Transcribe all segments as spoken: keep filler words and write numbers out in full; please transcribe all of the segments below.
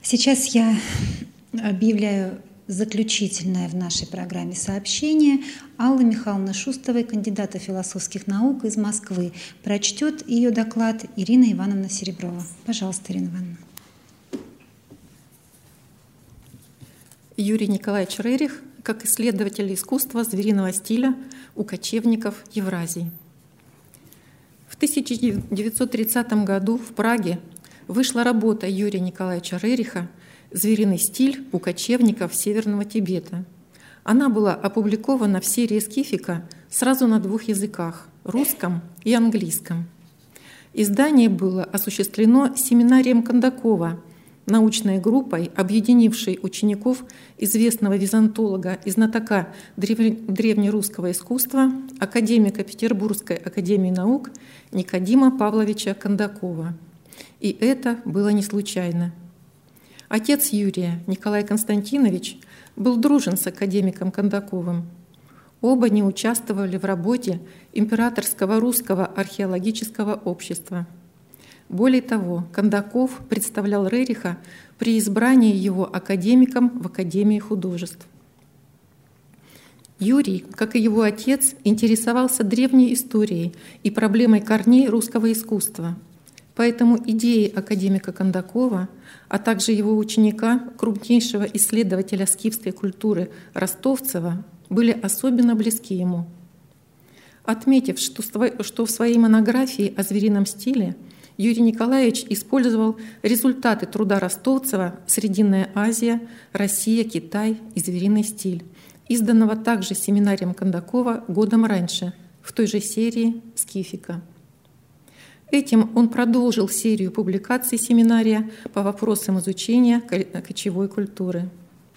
Сейчас я объявляю заключительное в нашей программе сообщение Аллы Михайловны Шустовой, кандидата философских наук из Москвы. Прочтет ее доклад Ирина Ивановна Сереброва. Пожалуйста, Ирина Ивановна. Юрий Николаевич Рерих, как исследователь искусства звериного стиля у кочевников Евразии. В тысяча девятьсот тридцатом году в Праге вышла работа Юрия Николаевича Рериха «Звериный стиль у кочевников Северного Тибета». Она была опубликована в серии «Скифика» сразу на двух языках — русском и английском. Издание было осуществлено семинарием Кондакова, научной группой, объединившей учеников известного византолога и знатока древнерусского искусства, академика Петербургской академии наук Никодима Павловича Кондакова. И это было не случайно. Отец Юрия, Николай Константинович, был дружен с академиком Кондаковым. Оба не участвовали в работе Императорского русского археологического общества. Более того, Кондаков представлял Рериха при избрании его академиком в Академии художеств. Юрий, как и его отец, интересовался древней историей и проблемой корней русского искусства. Поэтому идеи академика Кондакова, а также его ученика, крупнейшего исследователя скифской культуры Ростовцева, были особенно близки ему. Отметив, что в своей монографии о зверином стиле Юрий Николаевич использовал результаты труда Ростовцева «Срединная Азия, Россия, Китай и звериный стиль», изданного также семинарием Кондакова годом раньше, в той же серии «Скифика». Этим он продолжил серию публикаций семинария по вопросам изучения кочевой культуры.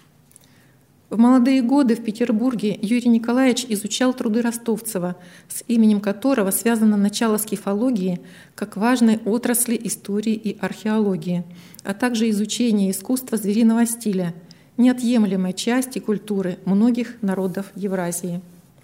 В молодые годы в Петербурге Юрий Николаевич изучал труды Ростовцева, с именем которого связано начало скифологии как важной отрасли истории и археологии, а также изучение искусства звериного стиля, неотъемлемой части культуры многих народов Евразии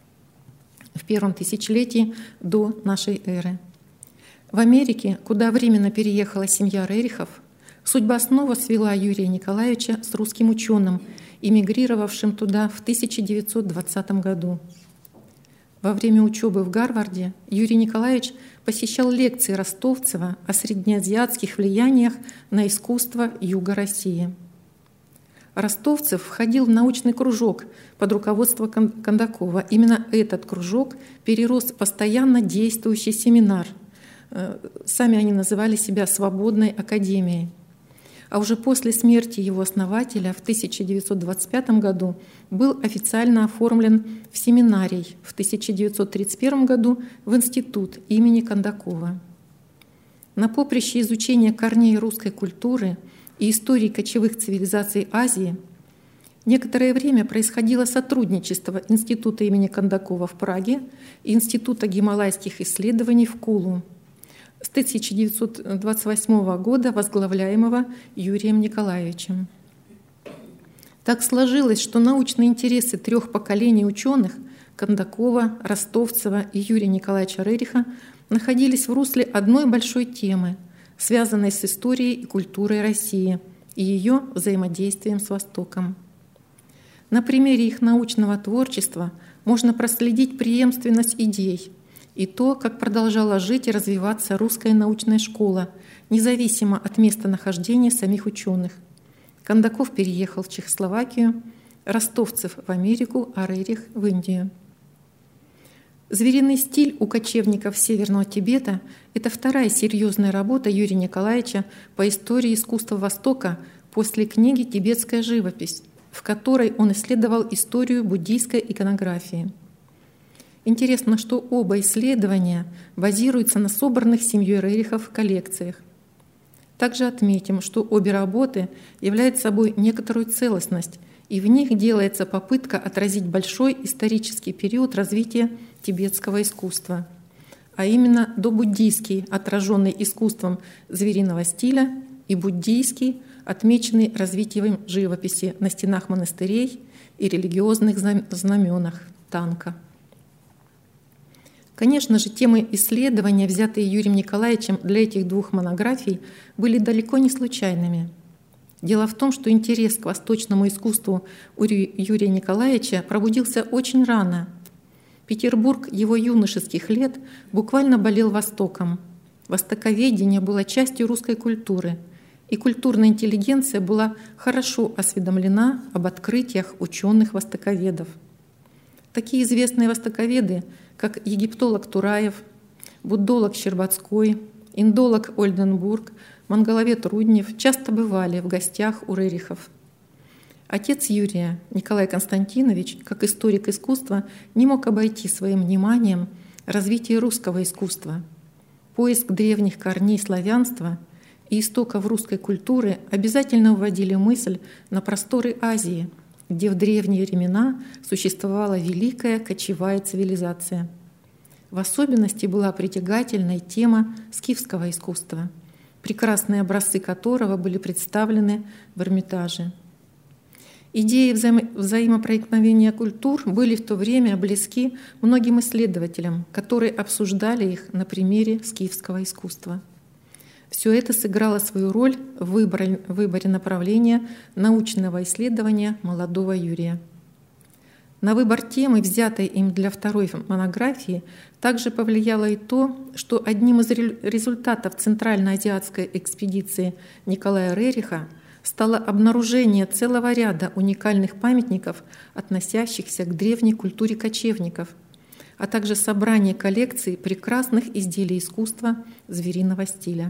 в первом тысячелетии до нашей эры. В Америке, куда временно переехала семья Рерихов, судьба снова свела Юрия Николаевича с русским ученым, эмигрировавшим туда в тысяча девятьсот двадцатом году. Во время учебы в Гарварде Юрий Николаевич посещал лекции Ростовцева о среднеазиатских влияниях на искусство Юга России. Ростовцев входил в научный кружок под руководством Кондакова. Именно этот кружок перерос в постоянно действующий семинар. Сами они называли себя «Свободной академией». А уже после смерти его основателя в тысяча девятьсот двадцать пятом году был официально оформлен в семинарий, в тысяча девятьсот тридцать первом году в институт имени Кондакова. На поприще изучения корней русской культуры и истории кочевых цивилизаций Азии некоторое время происходило сотрудничество Института имени Кондакова в Праге и Института гималайских исследований в Кулу с тысяча девятьсот двадцать восьмого года, возглавляемого Юрием Николаевичем. Так сложилось, что научные интересы трех поколений ученых — Кондакова, Ростовцева и Юрия Николаевича Рериха — находились в русле одной большой темы, связанной с историей и культурой России и ее взаимодействием с Востоком. На примере их научного творчества можно проследить преемственность идей и то, как продолжала жить и развиваться русская научная школа, независимо от местонахождения самих ученых. Кондаков переехал в Чехословакию, Ростовцев в Америку, а Рерих в Индию. «Звериный стиль у кочевников Северного Тибета» — это вторая серьезная работа Юрия Николаевича по истории искусства Востока после книги «Тибетская живопись», в которой он исследовал историю буддийской иконографии. Интересно, что оба исследования базируются на собранных семьей Рерихов коллекциях. Также отметим, что обе работы являют собой некоторую целостность, и в них делается попытка отразить большой исторический период развития тибетского искусства, а именно добуддийский, отраженный искусством звериного стиля, и буддийский, отмеченный развитием живописи на стенах монастырей и религиозных знаменах Танка. Конечно же, темы исследования, взятые Юрием Николаевичем для этих двух монографий, были далеко не случайными. Дело в том, что интерес к восточному искусству у Юрия Николаевича пробудился очень рано. Петербург его юношеских лет буквально болел Востоком. Востоковедение было частью русской культуры, и культурная интеллигенция была хорошо осведомлена об открытиях ученых-востоковедов. Такие известные востоковеды, как египтолог Тураев, буддолог Щербацкой, индолог Ольденбург, монголовед Руднев часто бывали в гостях у Рерихов. Отец Юрия, Николай Константинович, как историк искусства, не мог обойти своим вниманием развитие русского искусства. Поиск древних корней славянства и истоков русской культуры обязательно вводили мысль на просторы Азии, где в древние времена существовала великая кочевая цивилизация. В особенности была притягательной тема скифского искусства, прекрасные образцы которого были представлены в Эрмитаже. Идеи взаимо- взаимопроникновения культур были в то время близки многим исследователям, которые обсуждали их на примере скифского искусства. Все это сыграло свою роль в выборе, выборе направления научного исследования молодого Юрия. На выбор темы, взятой им для второй монографии, также повлияло и то, что одним из результатов центральноазиатской экспедиции Николая Рериха стало обнаружение целого ряда уникальных памятников, относящихся к древней культуре кочевников, а также собрание коллекций прекрасных изделий искусства звериного стиля.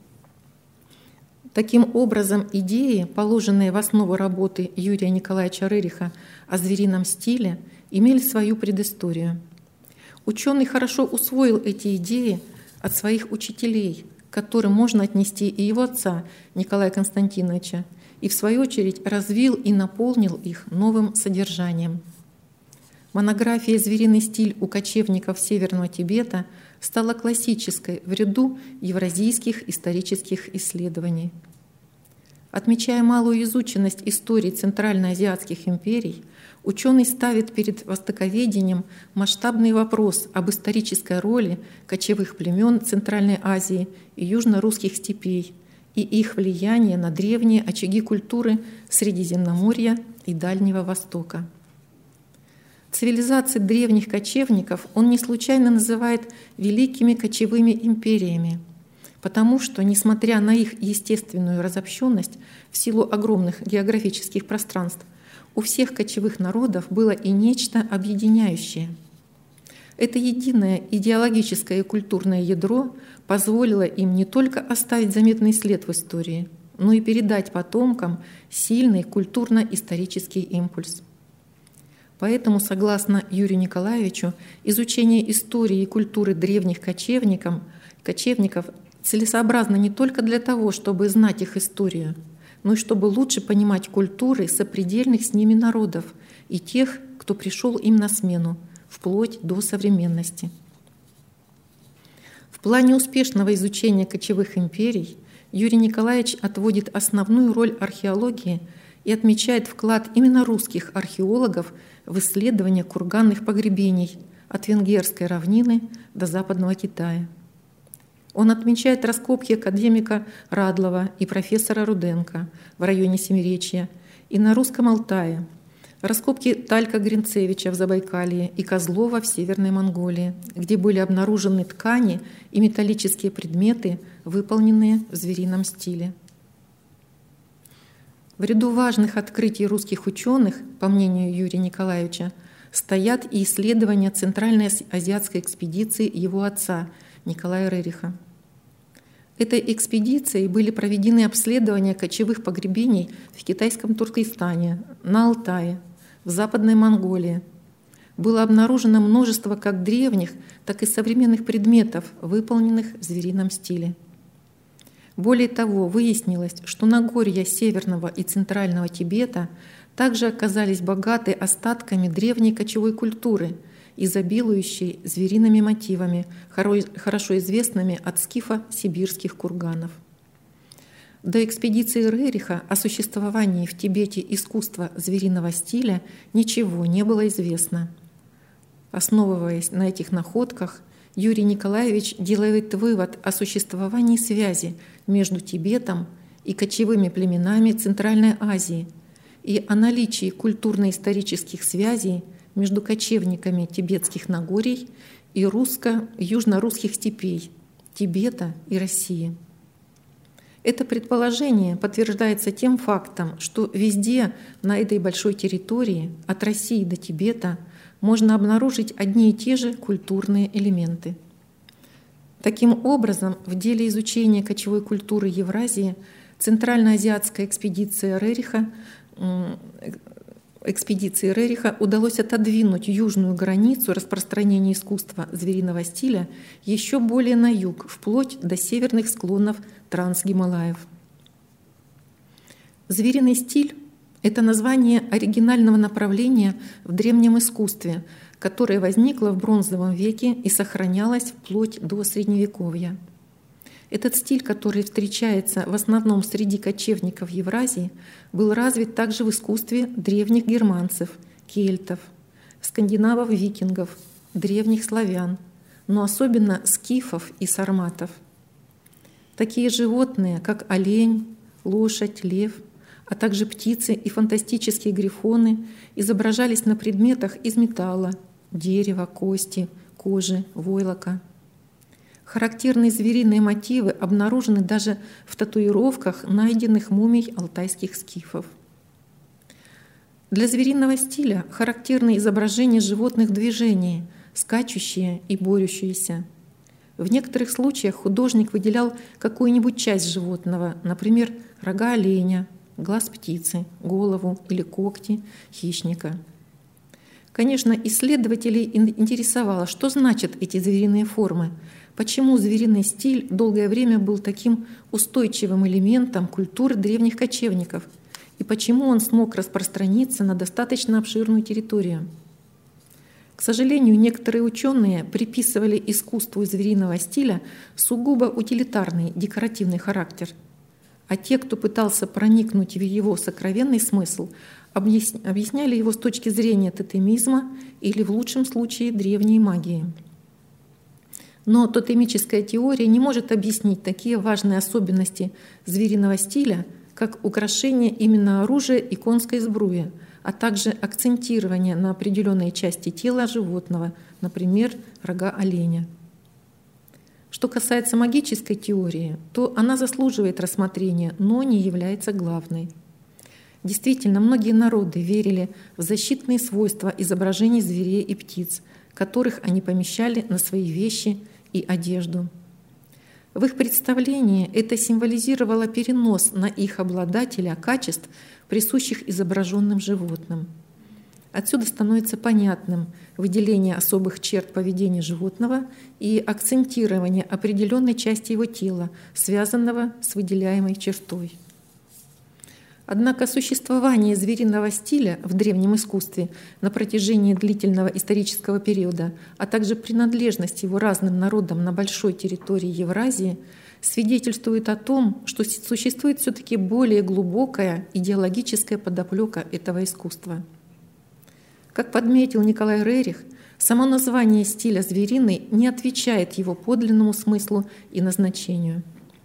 Таким образом, идеи, положенные в основу работы Юрия Николаевича Рериха о зверином стиле, имели свою предысторию. Ученый хорошо усвоил эти идеи от своих учителей, к которым можно отнести и его отца Николая Константиновича, и в свою очередь развил и наполнил их новым содержанием. Монография «Звериный стиль у кочевников Северного Тибета» стала классической в ряду евразийских исторических исследований. Отмечая малую изученность истории центральноазиатских империй, ученый ставит перед востоковедением масштабный вопрос об исторической роли кочевых племен Центральной Азии и южно-русских степей и их влияние на древние очаги культуры Средиземноморья и Дальнего Востока. Цивилизации древних кочевников он не случайно называет великими кочевыми империями, потому что, несмотря на их естественную разобщенность в силу огромных географических пространств, у всех кочевых народов было и нечто объединяющее. Это единое идеологическое и культурное ядро позволило им не только оставить заметный след в истории, но и передать потомкам сильный культурно-исторический импульс. Поэтому, согласно Юрию Николаевичу, изучение истории и культуры древних кочевников, кочевников целесообразно не только для того, чтобы знать их историю, но и чтобы лучше понимать культуры сопредельных с ними народов и тех, кто пришел им на смену, вплоть до современности. В плане успешного изучения кочевых империй Юрий Николаевич отводит основную роль археологии и отмечает вклад именно русских археологов в исследование курганных погребений от Венгерской равнины до Западного Китая. Он отмечает раскопки академика Радлова и профессора Руденко в районе Семиречья и на Русском Алтае, раскопки Талька Гринцевича в Забайкалье и Козлова в Северной Монголии, где были обнаружены ткани и металлические предметы, выполненные в зверином стиле. В ряду важных открытий русских ученых, по мнению Юрия Николаевича, стоят и исследования Центральной азиатской экспедиции его отца Николая Рериха. Этой экспедицией были проведены обследования кочевых погребений в китайском Туркестане, на Алтае, в Западной Монголии. Было обнаружено множество как древних, так и современных предметов, выполненных в зверином стиле. Более того, выяснилось, что Нагорья Северного и Центрального Тибета также оказались богаты остатками древней кочевой культуры, изобилующей звериными мотивами, хорошо известными от скифо-сибирских курганов. До экспедиции Рериха о существовании в Тибете искусства звериного стиля ничего не было известно. Основываясь на этих находках, Юрий Николаевич делает вывод о существовании связи между Тибетом и кочевыми племенами Центральной Азии и о наличии культурно-исторических связей между кочевниками тибетских Нагорий и русско-южно-русских степей, Тибета и России. Это предположение подтверждается тем фактом, что везде на этой большой территории, от России до Тибета, можно обнаружить одни и те же культурные элементы. Таким образом, в деле изучения кочевой культуры Евразии Центральноазиатская экспедиция Рериха, экспедиции Рериха удалось отодвинуть южную границу распространения искусства звериного стиля еще более на юг, вплоть до северных склонов Трансгималаев. Звериный стиль — это название оригинального направления в древнем искусстве, которое возникло в бронзовом веке и сохранялось вплоть до Средневековья. Этот стиль, который встречается в основном среди кочевников Евразии, был развит также в искусстве древних германцев, кельтов, скандинавов-викингов, древних славян, но особенно скифов и сарматов. Такие животные, как олень, лошадь, лев, а также птицы и фантастические грифоны изображались на предметах из металла, дерева, кости, кожи, войлока. Характерные звериные мотивы обнаружены даже в татуировках найденных мумий алтайских скифов. Для звериного стиля характерны изображения животных в движении, скачущие и борющиеся. В некоторых случаях художник выделял какую-нибудь часть животного, например, рога оленя, глаз птицы, голову или когти хищника. Конечно, исследователей интересовало, что значат эти звериные формы, почему звериный стиль долгое время был таким устойчивым элементом культуры древних кочевников и почему он смог распространиться на достаточно обширную территорию. К сожалению, некоторые ученые приписывали искусству звериного стиля сугубо утилитарный, декоративный характер, а те, кто пытался проникнуть в его сокровенный смысл, объясняли его с точки зрения тотемизма или, в лучшем случае, древней магии. Но тотемическая теория не может объяснить такие важные особенности звериного стиля, как украшение именно оружия и конской сбруи, а также акцентирование на определенной части тела животного, например, рога оленя. Что касается магической теории, то она заслуживает рассмотрения, но не является главной. Действительно, многие народы верили в защитные свойства изображений зверей и птиц, которых они помещали на свои вещи и одежду. В их представлении это символизировало перенос на их обладателя качеств, присущих изображенным животным. Отсюда становится понятным выделение особых черт поведения животного и акцентирование определенной части его тела, связанного с выделяемой чертой. Однако существование звериного стиля в древнем искусстве на протяжении длительного исторического периода, а также принадлежность его разным народам на большой территории Евразии свидетельствует о том, что существует все-таки более глубокая идеологическая подоплека этого искусства. Как подметил Николай Рерих, само название стиля звериный не отвечает его подлинному смыслу и назначению.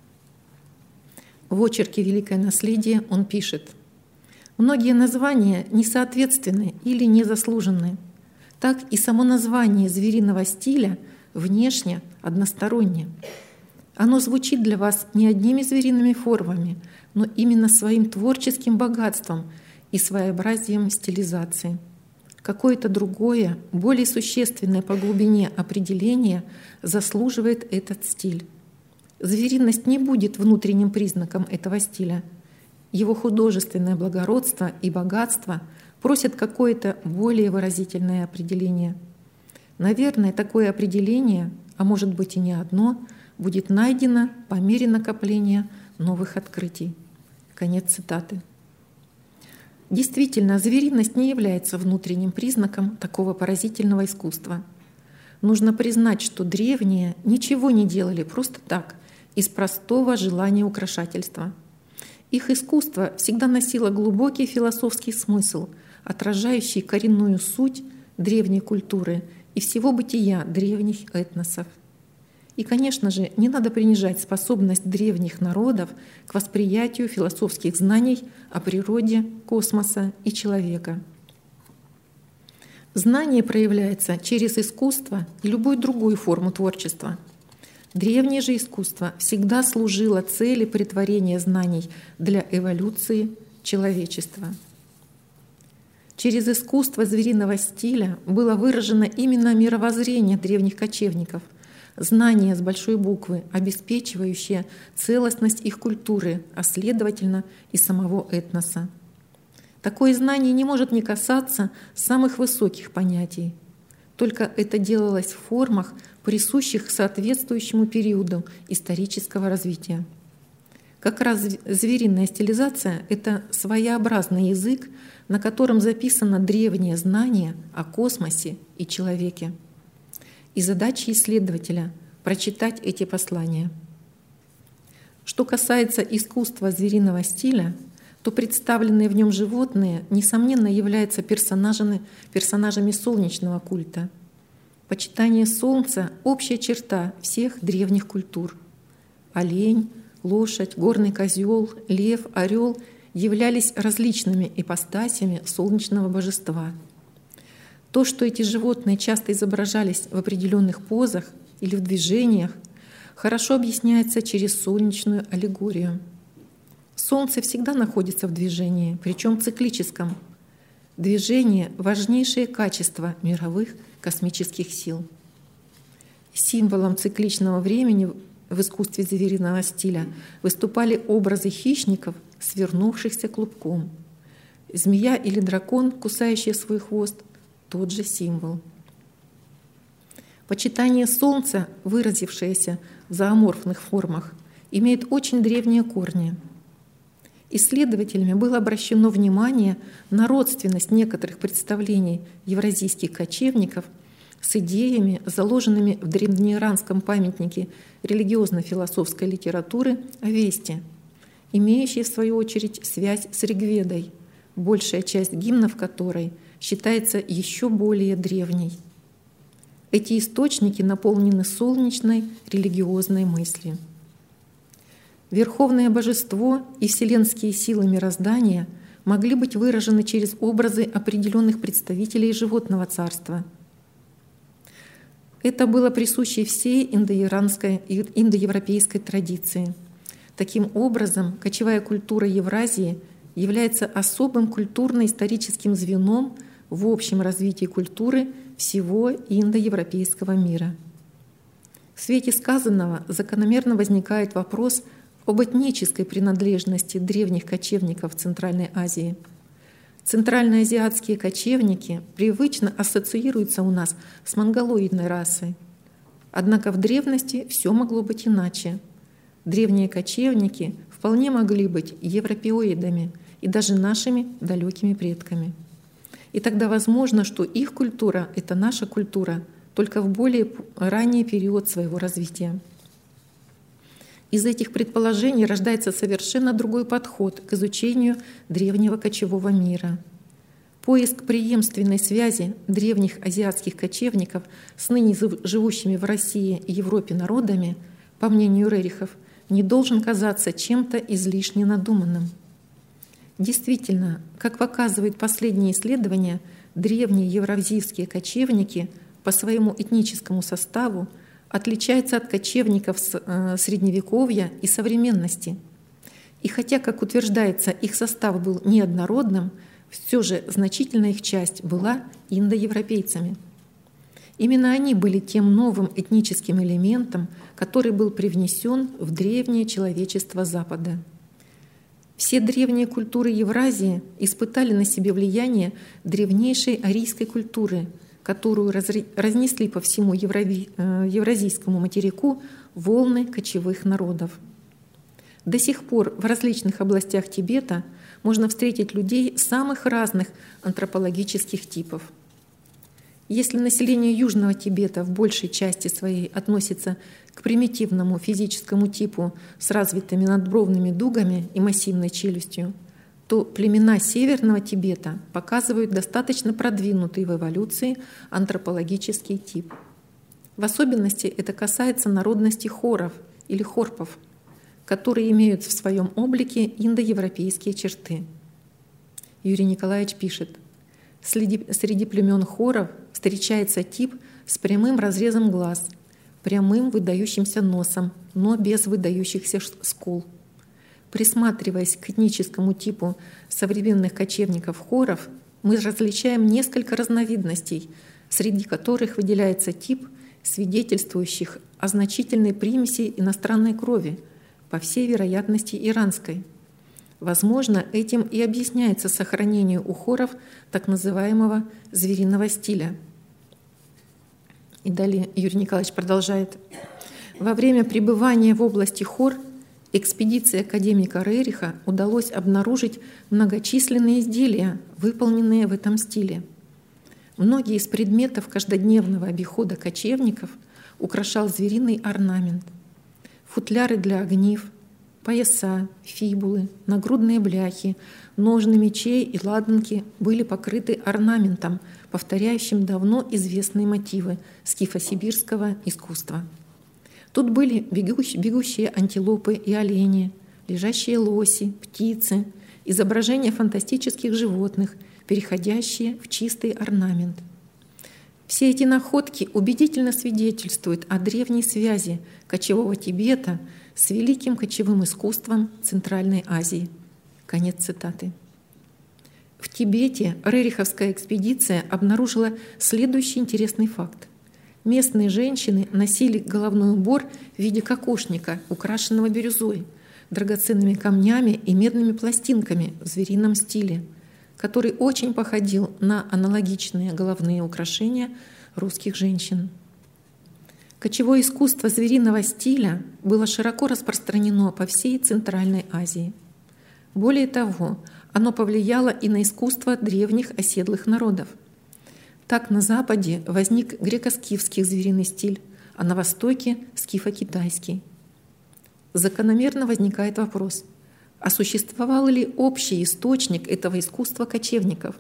В очерке «Великое наследие» он пишет: «Многие названия несоответственны или незаслуженны. Так и само название звериного стиля внешне одностороннее. Оно звучит для вас не одними звериными формами, но именно своим творческим богатством и своеобразием стилизации. Какое-то другое, более существенное по глубине определение заслуживает этот стиль. Звериность не будет внутренним признаком этого стиля. Его художественное благородство и богатство просят какое-то более выразительное определение. Наверное, такое определение, а может быть и не одно, будет найдено по мере накопления новых открытий». Конец цитаты. Действительно, звериность не является внутренним признаком такого поразительного искусства. Нужно признать, что древние ничего не делали просто так, из простого желания украшательства. Их искусство всегда носило глубокий философский смысл, отражающий коренную суть древней культуры и всего бытия древних этносов. И, конечно же, не надо принижать способность древних народов к восприятию философских знаний о природе, космоса и человека. Знание проявляется через искусство и любую другую форму творчества. Древнее же искусство всегда служило цели претворения знаний для эволюции человечества. Через искусство звериного стиля было выражено именно мировоззрение древних кочевников, знание с большой буквы, обеспечивающее целостность их культуры, а следовательно и самого этноса. Такое знание не может не касаться самых высоких понятий. Только это делалось в формах, присущих соответствующему периоду исторического развития. Как раз звериная стилизация — это своеобразный язык, на котором записано древнее знание о космосе и человеке. И задача исследователя — прочитать эти послания. Что касается искусства звериного стиля, то представленные в нем животные, несомненно, являются персонажами, персонажами солнечного культа. Почитание солнца — общая черта всех древних культур. Олень, лошадь, горный козел, лев, орел являлись различными ипостасями солнечного божества. То, что эти животные часто изображались в определенных позах или в движениях, хорошо объясняется через солнечную аллегорию. Солнце всегда находится в движении, причем циклическом. Движение — важнейшее качество мировых космических сил. Символом цикличного времени в искусстве звериного стиля выступали образы хищников, свернувшихся клубком. Змея или дракон, кусающий свой хвост — тот же символ. Почитание Солнца, выразившееся в зооморфных формах, имеет очень древние корни. Исследователями было обращено внимание на родственность некоторых представлений евразийских кочевников с идеями, заложенными в древнеиранском памятнике религиозно-философской литературы Авесте, имеющей в свою очередь связь с Ригведой, большая часть гимнов которой считается еще более древней. Эти источники наполнены солнечной религиозной мыслью. Верховное божество и вселенские силы мироздания могли быть выражены через образы определенных представителей животного царства. Это было присуще всей индоиранской и индоевропейской традиции. Таким образом, кочевая культура Евразии является особым культурно-историческим звеном в общем развитии культуры всего индоевропейского мира. В свете сказанного закономерно возникает вопрос об этнической принадлежности древних кочевников Центральной Азии. Центральноазиатские кочевники привычно ассоциируются у нас с монголоидной расой. Однако в древности все могло быть иначе. Древние кочевники вполне могли быть европеоидами и даже нашими далекими предками. И тогда возможно, что их культура — это наша культура, только в более ранний период своего развития. Из этих предположений рождается совершенно другой подход к изучению древнего кочевого мира. Поиск преемственной связи древних азиатских кочевников с ныне живущими в России и Европе народами, по мнению Рерихов, не должен казаться чем-то излишне надуманным. Действительно, как показывают последние исследования, древние евразийские кочевники по своему этническому составу отличаются от кочевников Средневековья и современности. И хотя, как утверждается, их состав был неоднородным, все же значительная их часть была индоевропейцами. Именно они были тем новым этническим элементом, который был привнесен в древнее человечество Запада. Все древние культуры Евразии испытали на себе влияние древнейшей арийской культуры, которую разнесли по всему евразийскому материку волны кочевых народов. До сих пор в различных областях Тибета можно встретить людей самых разных антропологических типов. Если население Южного Тибета в большей части своей относится к примитивному физическому типу с развитыми надбровными дугами и массивной челюстью, то племена Северного Тибета показывают достаточно продвинутый в эволюции антропологический тип. В особенности это касается народности хоров или хорпов, которые имеют в своем облике индоевропейские черты. Юрий Николаевич пишет: среди, среди племен хоров встречается тип с прямым разрезом глаз, прямым выдающимся носом, но без выдающихся скул. Присматриваясь к этническому типу современных кочевников-хоров, мы различаем несколько разновидностей, среди которых выделяется тип, свидетельствующих о значительной примеси иностранной крови, по всей вероятности иранской. Возможно, этим и объясняется сохранение у хоров так называемого звериного стиля. И далее Юрий Николаевич продолжает. Во время пребывания в области Хор экспедиции академика Рериха удалось обнаружить многочисленные изделия, выполненные в этом стиле. Многие из предметов каждодневного обихода кочевников украшал звериный орнамент. Футляры для огнив, пояса, фибулы, нагрудные бляхи, ножны мечей и ладанки были покрыты орнаментом, повторяющим давно известные мотивы скифо-сибирского искусства. Тут были бегущие, бегущие антилопы и олени, лежащие лоси, птицы, изображения фантастических животных, переходящие в чистый орнамент. Все эти находки убедительно свидетельствуют о древней связи кочевого Тибета с великим кочевым искусством Центральной Азии. Конец цитаты. В Тибете рериховская экспедиция обнаружила следующий интересный факт. Местные женщины носили головной убор в виде кокошника, украшенного бирюзой, драгоценными камнями и медными пластинками в зверином стиле, который очень походил на аналогичные головные украшения русских женщин. Кочевое искусство звериного стиля было широко распространено по всей Центральной Азии. Более того, оно повлияло и на искусство древних оседлых народов. Так на Западе возник греко-скифский звериный стиль, а на Востоке — скифо-китайский. Закономерно возникает вопрос: а существовал ли общий источник этого искусства кочевников?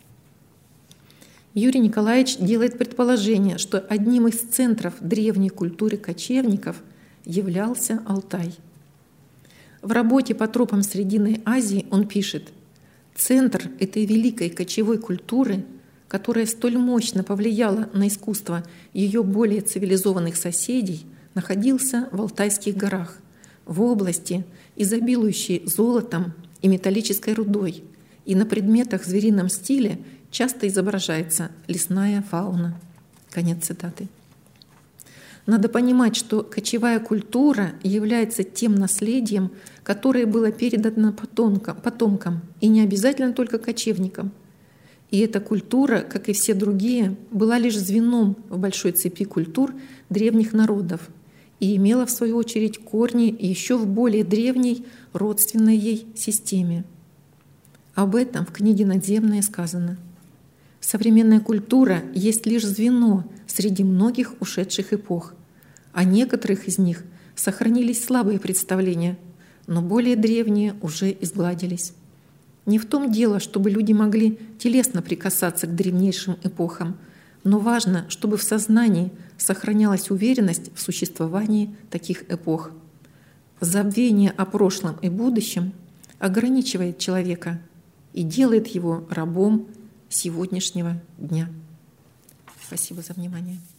Юрий Николаевич делает предположение, что одним из центров древней культуры кочевников являлся Алтай. В работе по тропам Срединной Азии он пишет: «Центр этой великой кочевой культуры, которая столь мощно повлияла на искусство ее более цивилизованных соседей, находился в Алтайских горах, в области, изобилующей золотом и металлической рудой, и на предметах в зверином стиле часто изображается лесная фауна». Конец цитаты. Надо понимать, что кочевая культура является тем наследием, которое было передано потомкам, потомкам, и не обязательно только кочевникам. И эта культура, как и все другие, была лишь звеном в большой цепи культур древних народов и имела, в свою очередь, корни еще в более древней родственной ей системе. Об этом в книге «Надземное» сказано: «Современная культура есть лишь звено среди многих ушедших эпох. О некоторых из них сохранились слабые представления, но более древние уже изгладились. Не в том дело, чтобы люди могли телесно прикасаться к древнейшим эпохам, но важно, чтобы в сознании сохранялась уверенность в существовании таких эпох. Забвение о прошлом и будущем ограничивает человека и делает его рабом сегодняшнего дня». Спасибо за внимание.